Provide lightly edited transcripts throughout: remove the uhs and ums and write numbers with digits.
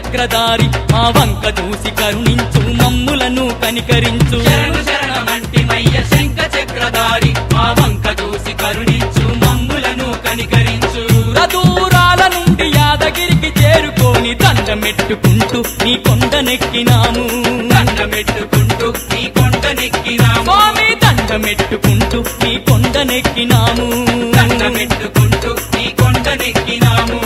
చక్రధారి మా వంక చూసి కరుణించు మమ్ములను కనికరించు శరణు శరణమంటిమయ్య శంఖ చక్రధారి మా వంక చూసి కరుణించు మమ్ములను కనికరించు దూరాల నుండి యాదగిరికి చేరుకొని దండమెట్టుకుంటూ నీ కొండనెక్కినాము దండమెట్టుకుంటూ నీ కొండనెక్కినాము స్వామి దండమెట్టుకుంటూ నీ కొండనెక్కినాము దండమెట్టుకుంటూ నీ కొండనెక్కినాము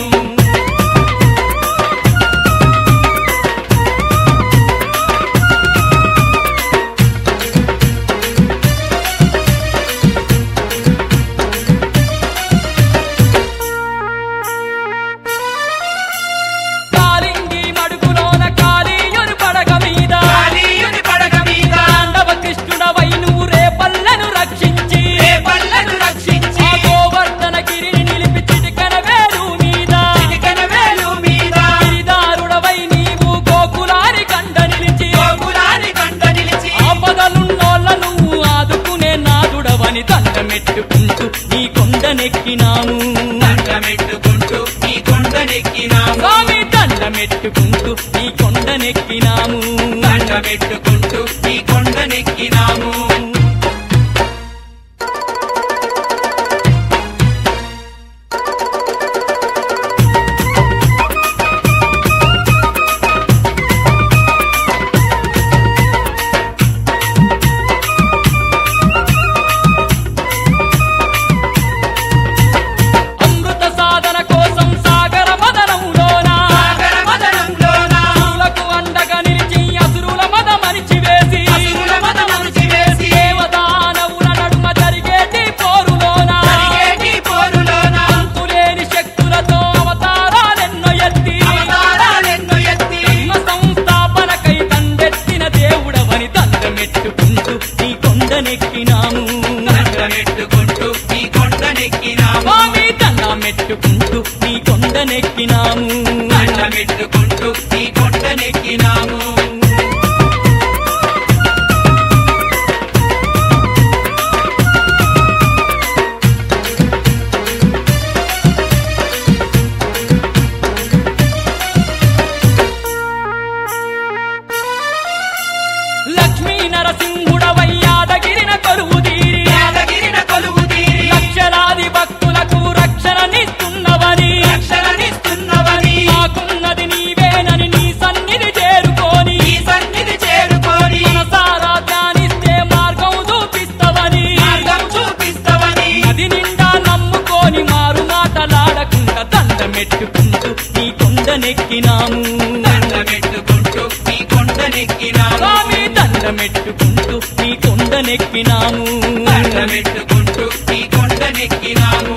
దండమెట్టుకుంటూ నీ కొండనెక్కినాము దండమెట్టుకుంటూ నీ కొండనెక్కినాము స్వామి దండమెట్టుకుంటూ నీ కొండనెక్కినాము దండమెట్టుకుంటూ నీ కొండనెక్కినాము దండమెట్టుకుంటూ నీ కొండనెక్కినాము స్వామి దండమెట్టుకుంటూ నీ కొండనెక్కినాము దండమెట్టుకుంటూ నీ కొండనెక్కినాము లక్ష్మీ నరసింహుడవై యాదగిరిన కొలువుదీరి లక్షలాది భక్తులకు రక్షణనిస్తున్నవని మాకున్నది నీవేనని నీ సన్నిధి చేరుకొని మనసారా ధ్యానిస్తే మార్గం చూపిస్తవని అది నిండా నమ్ముకొని మారు మాటలాడకుండా దండమెట్టుకుంటూ నీ కొండనెక్కినాము స్వామి దండమెట్టుకుంటూ నీ కొండనెక్కినాము దండమెట్టుకుంటూ నీ కొండనెక్కినాము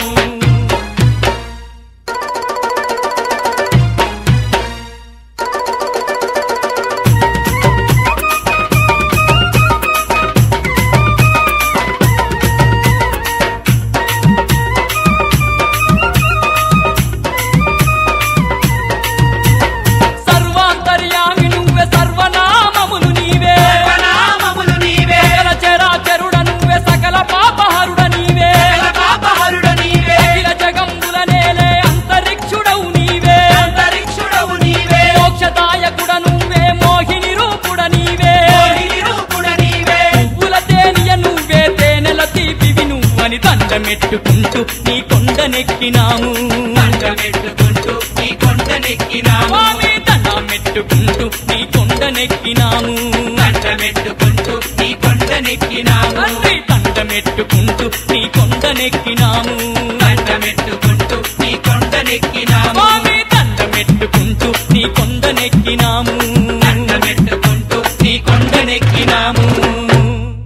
సర్వాంతర్యామి నువ్వే సర్వనామములు నీవే సకల చరాచరుడ నువ్వే సకల పాపహరుడ నీవే అఖిల జగంబుల నేలే అంతరిక్షుడవు నీవే మోక్షదాయకుడ నువ్వే మోహిని రూపుడ నీవే పువ్వుల తేనియ నువ్వే తేనెల తీపివి నువ్వని దండమెట్టుకుంటూ నీ కొండనెక్కినాము దండమెట్టుకుంటూ నీ కొండనెక్కినాము స్వామి దండమెట్టుకుంటూ నీ కొండనెక్కినాము దండమెట్టుకుంటూ నీ కొండనెక్కినాము తండ్రి దండమెట్టుకుంటూ నీ కొండనెక్కినాము దండమెట్టుకుంటూ నీ కొండనెక్కినాము